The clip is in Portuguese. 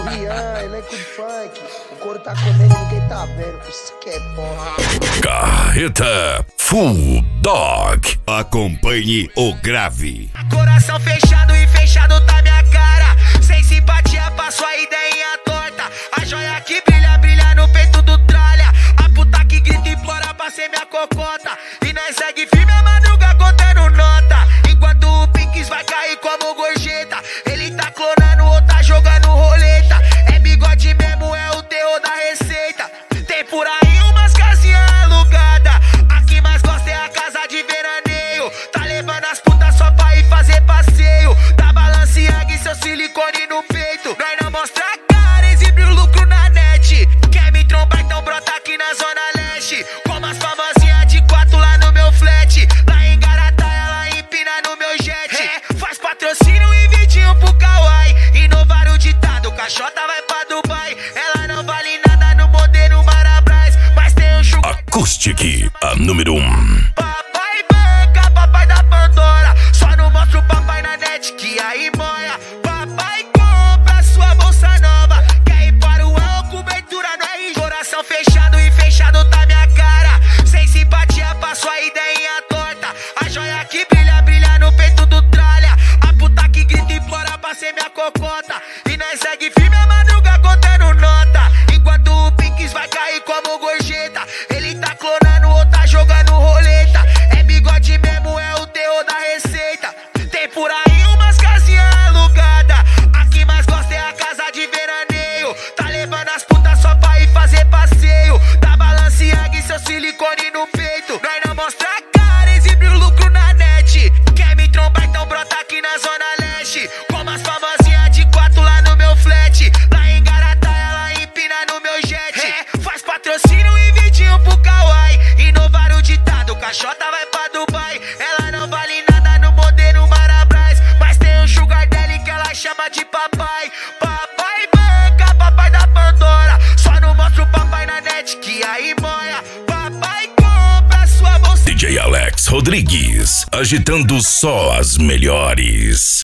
o Rian, elenco de funk. O couro tá comendo, ninguém tá vendo. Isso que é porra. Carreta Full Dog. Acompanhe o grave. Coração fechado e fechado tá minha cara. Sem simpatia pra sua ideinha torta. A joia que brilha, brilha no peito do tralha. A puta que grita e implora pra ser minha cocota. E nós segue firme a madruga contando nota. Enquanto o Pinks vai cair como gorjeta. Ele tá clonando ou tá jogando roleta. É bigode mesmo, é o terror da receita. Tem por aí umas casinhas alugadas. A que mais gosta é a casa de veraneio. Tá levando as putas só pra ir fazer passeio. Da Balenciaga e seu silicone no peito. Nós não mostra a cara, exibe o lucro na net. Quer me trombar, então brota aqui na zona leste. Como as famosinhas de 4 lá no meu flat. Lá em Garataia, lá empina no meu jet. Faz patrocínio e vidinho pro Kawaii. Inovar o ditado, caixota vai pra Dubai. Ela não vale nada no modelo Marabras. Mas tem um chuva. Acoustic, a número 1. Papai banca, papai da Pandora. Só não mostra o papai na net que aí moia. Papai compra sua bolsa nova. Quer ir para o El, cobertura no RG. Coração fechado e fechado tá minha cara. Sem simpatia pra sua ideinha torta. A joia que brilha, brilha no peito do tralha. A puta que grita e implora pra ser minha cocota. E nós segue firme a madruga contando nota. Enquanto o Pinks vai cair como gorjeta. Ele tá clonando ou tá jogando roleta. É bigode mesmo, é o terror da receita. Tem por aí umas casinhas alugadas. A que mais gosta é a casa de veraneio. Tá levando as putas só pra ir fazer passeio. Da Balenciaga e seu silicone no peito. Nós não mostra a cara, exibe o lucro na net. Quer me trombar, então brota aqui na zona leste. Como as famosinhas de 4 lá no meu flat. Lá em Garataia, lá empina no meu jet. Faz patrocínio e vidinho pro Kawaii. Inovar o ditado, caixota vai pra Dubai. Ela não vale nada no modelo Marabras. Mas tem um sugar daddy que ela chama de papai. Papai banca, papai da Pandora. Só não mostra o papai na net que aí moia. Papai compra sua bolsa. DJ Alex Rodrigues, agitando só as melhores.